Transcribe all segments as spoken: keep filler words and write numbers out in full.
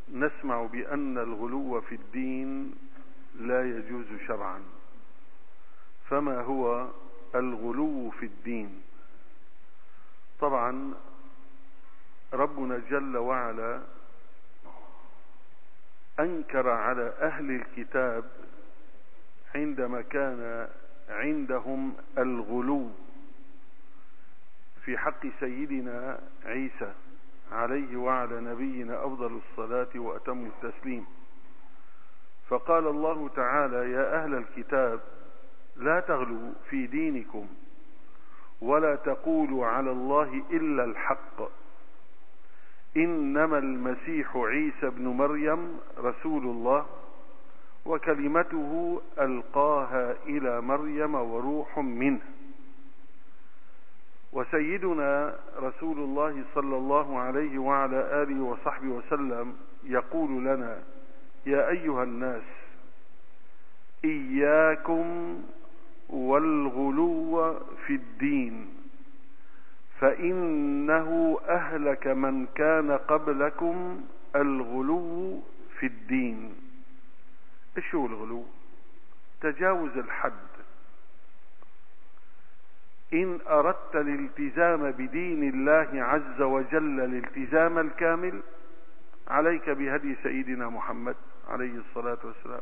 نسمع بأن الغلو في الدين لا يجوز شرعا، فما هو الغلو في الدين؟ طبعا ربنا جل وعلا أنكر على أهل الكتاب عندما كان عندهم الغلو في حق سيدنا عيسى عليه وعلى نبينا أفضل الصلاة وأتم التسليم. فقال الله تعالى: يا أهل الكتاب لا تغلوا في دينكم ولا تقولوا على الله إلا الحق، إنما المسيح عيسى ابن مريم رسول الله وكلمته ألقاها إلى مريم وروح منه. وسيدنا رسول الله صلى الله عليه وعلى آله وصحبه وسلم يقول لنا: يا أيها الناس إياكم والغلو في الدين فإنه أهلك من كان قبلكم الغلو في الدين. إيش هو الغلو؟ تجاوز الحد. إن أردت الالتزام بدين الله عز وجل الالتزام الكامل عليك بهدي سيدنا محمد عليه الصلاة والسلام.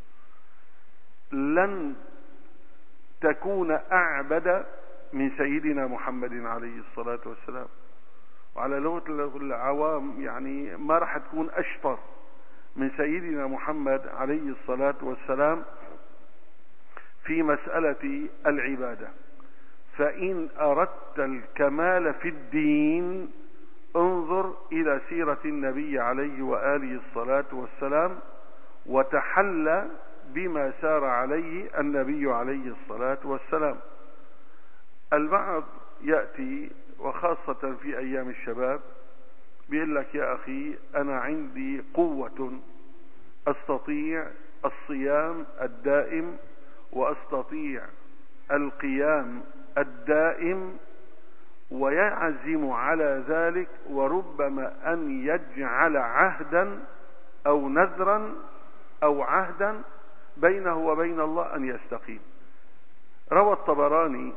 لن تكون أعبد من سيدنا محمد عليه الصلاة والسلام، وعلى لغة العوام يعني ما راح تكون أشطر من سيدنا محمد عليه الصلاة والسلام في مسألة العبادة. فإن أردت الكمال في الدين انظر إلى سيرة النبي عليه وآله الصلاة والسلام وتحلى بما سار عليه النبي عليه الصلاة والسلام. البعض يأتي وخاصة في أيام الشباب بيقول لك: يا أخي أنا عندي قوة أستطيع الصيام الدائم وأستطيع القيام الدائم، ويعزم على ذلك، وربما أن يجعل عهدا أو نذرا أو عهدا بينه وبين الله أن يستقيم. روى الطبراني: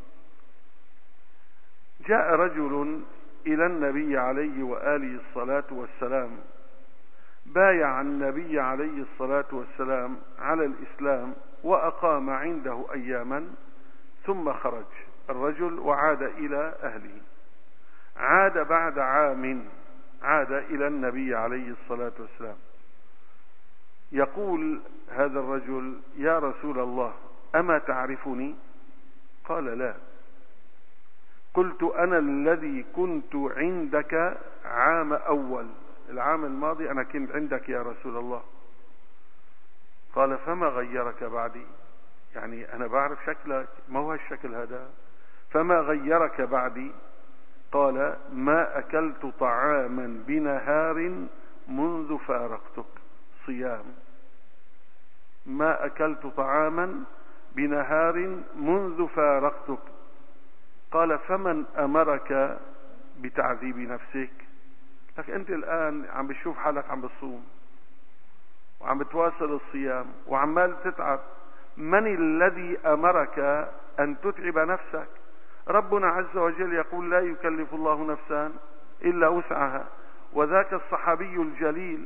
جاء رجل إلى النبي عليه وآله الصلاة والسلام، بايع النبي عليه الصلاة والسلام على الإسلام وأقام عنده أياما، ثم خرج الرجل وعاد إلى أهله. عاد بعد عام، عاد إلى النبي عليه الصلاة والسلام. يقول هذا الرجل: يا رسول الله أما تعرفني؟ قال: لا. قلت: أنا الذي كنت عندك عام أول، العام الماضي أنا كنت عندك يا رسول الله. قال: فما غيرك بعدي؟ يعني أنا بعرف شكلك، ما هو الشكل هذا؟ فما غيرك بعدي؟ قال: ما أكلت طعاما بنهار منذ فارقتك. صيام. ما أكلت طعاما بنهار منذ فارقتك. قال: فمن أمرك بتعذيب نفسك؟ لك أنت الآن عم بتشوف حالك عم بتصوم وعم بتواصل الصيام وعمال تتعب، من الذي أمرك أن تتعب نفسك؟ ربنا عز وجل يقول: لا يكلف الله نفسا إلا وسعها. وذاك الصحابي الجليل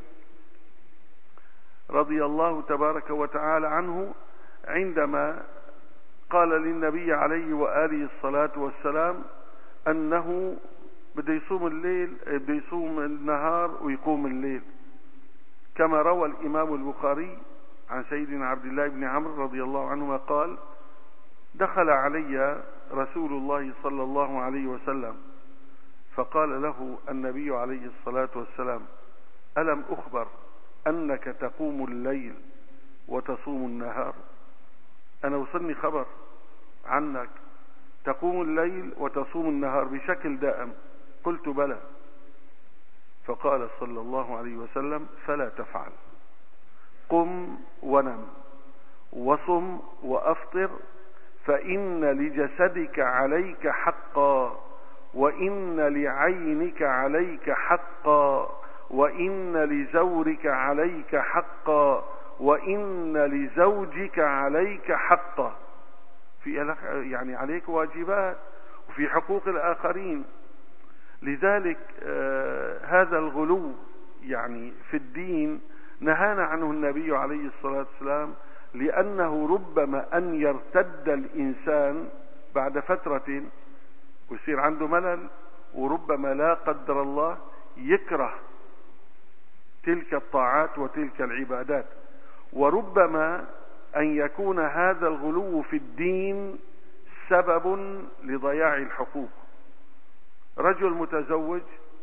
رضي الله تبارك وتعالى عنه عندما قال للنبي عليه وآله الصلاة والسلام أنه بده يصوم الليل، بده يصوم النهار ويقوم الليل، كما روى الإمام البخاري عن سيدنا عبد الله بن عمرو رضي الله عنهما قال: دخل علي رسول الله صلى الله عليه وسلم فقال له النبي عليه الصلاة والسلام: ألم أخبر أنك تقوم الليل وتصوم النهار؟ أنا وصلني خبر عنك تقوم الليل وتصوم النهار بشكل دائم. قلت: بلى. فقال صلى الله عليه وسلم: فلا تفعل، قم ونم وصم وأفطر، فإن لجسدك عليك حقا، وإن لعينك عليك حقا، وإن لزورك عليك حقا وإن لزوجك عليك حقا. في يعني عليك واجبات وفي حقوق الآخرين. لذلك آه هذا الغلو يعني في الدين نهانا عنه النبي عليه الصلاة والسلام، لأنه ربما أن يرتد الإنسان بعد فترة ويصير عنده ملل، وربما لا قدر الله يكره تلك الطاعات وتلك العبادات، وربما أن يكون هذا الغلو في الدين سبب لضياع الحقوق. رجل متزوج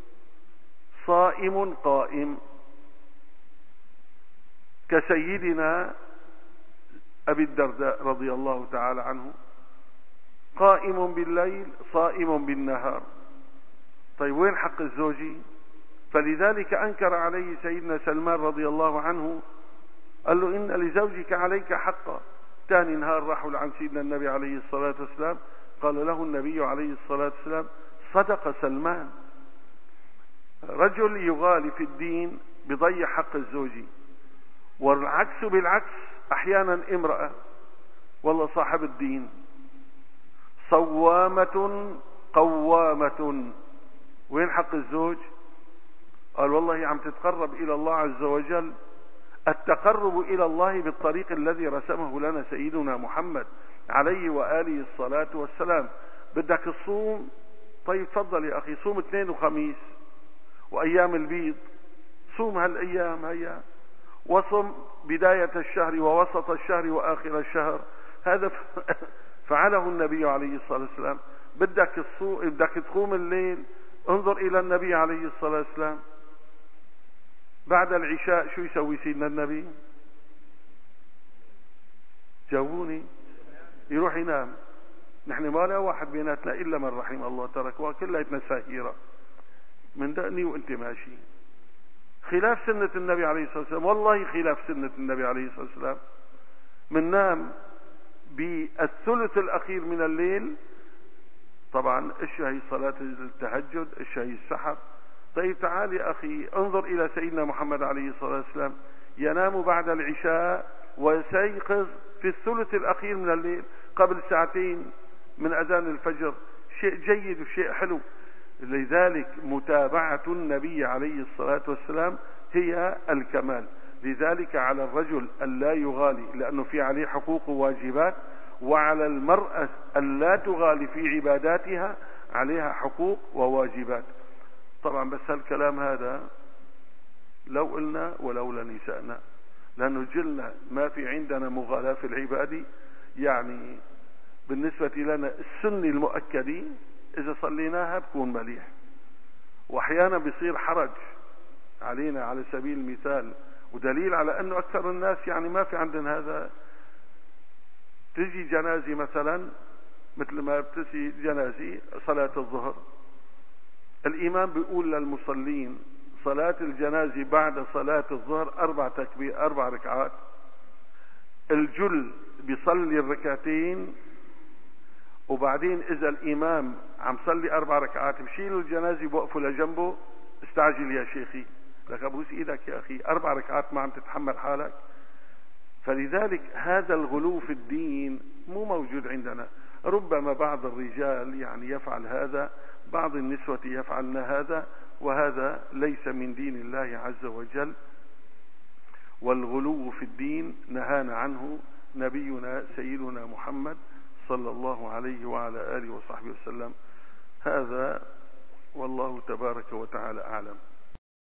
صائم قائم كسيدنا أبي الدرداء رضي الله تعالى عنه، قائم بالليل صائم بالنهار. طيب وين حق الزوجي؟ فلذلك أنكر عليه سيدنا سلمان رضي الله عنه، قال له إن لزوجك عليك حقا. ثاني نهار راحوا لعن سيدنا النبي عليه الصلاة والسلام، قال له النبي عليه الصلاة والسلام صدق سلمان. رجل يغالي في الدين بضيع حق الزوجي، والعكس بالعكس. أحيانا امرأة والله صاحب الدين صوامة قوامة، وين حق الزوج؟ قال والله عم تتقرب إلى الله عز وجل. التقرب إلى الله بالطريق الذي رسمه لنا سيدنا محمد عليه وآله الصلاة والسلام. بدك تصوم؟ طيب تفضل يا أخي، صوم اثنين وخميس وأيام البيض، صوم هالأيام هيا، وصم بداية الشهر ووسط الشهر وآخر الشهر. هذا فعله النبي عليه الصلاة والسلام. بدك تصوم، بدك تقوم الليل، انظر إلى النبي عليه الصلاة والسلام بعد العشاء شو يسوي سيدنا النبي؟ جاوبوني. يروح ينام. نحن ما لا واحد بيناتنا إلا من رحم الله تركوها كلها ساهرة من دقني وانت ماشي، خلاف سنة النبي عليه الصلاة والسلام. والله خلاف سنة النبي عليه الصلاة والسلام. من نام بالثلث الأخير من الليل، طبعا ايش هي صلاة التهجد، ايش هي السحر. طيب تعال يا أخي انظر إلى سيدنا محمد عليه الصلاة والسلام، ينام بعد العشاء ويستيقظ في الثلث الأخير من الليل قبل ساعتين من أذان الفجر. شيء جيد وشيء حلو. لذلك متابعة النبي عليه الصلاة والسلام هي الكمال. لذلك على الرجل أن لا يغالي، لأنه في عليه حقوق وواجبات، وعلى المرأة أن لا تغالي في عباداتها، عليها حقوق وواجبات. طبعا بس هالكلام هذا لو قلنا ولولا نسائنا، لأنه جلنا ما في عندنا مغالاة في العبادة. يعني بالنسبة لنا السنة المؤكدة إذا صليناها بكون مليح، وأحيانا بيصير حرج علينا على سبيل المثال، ودليل على أنه أكثر الناس يعني ما في عندنا هذا. تجي جنازة مثلا مثل ما بتسي جنازة صلاة الظهر، الإمام بيقول للمصلين صلاة الجنازة بعد صلاة الظهر أربع تكبير أربع ركعات. الجل بيصلي الركعتين، وبعدين إذا الإمام عم صلي أربع ركعات بشيلوا الجنازة بوقفوا لجنبه. استعجل يا شيخي، لك أبوس إيدك يا أخي، أربع ركعات ما عم تتحمل حالك. فلذلك هذا الغلو في الدين مو موجود عندنا. ربما بعض الرجال يعني يفعل هذا، بعض النسوة يفعلن هذا، وهذا ليس من دين الله عز وجل. والغلو في الدين نهانا عنه نبينا سيدنا محمد صلى الله عليه وعلى آله وصحبه وسلم. هذا والله تبارك وتعالى أعلم.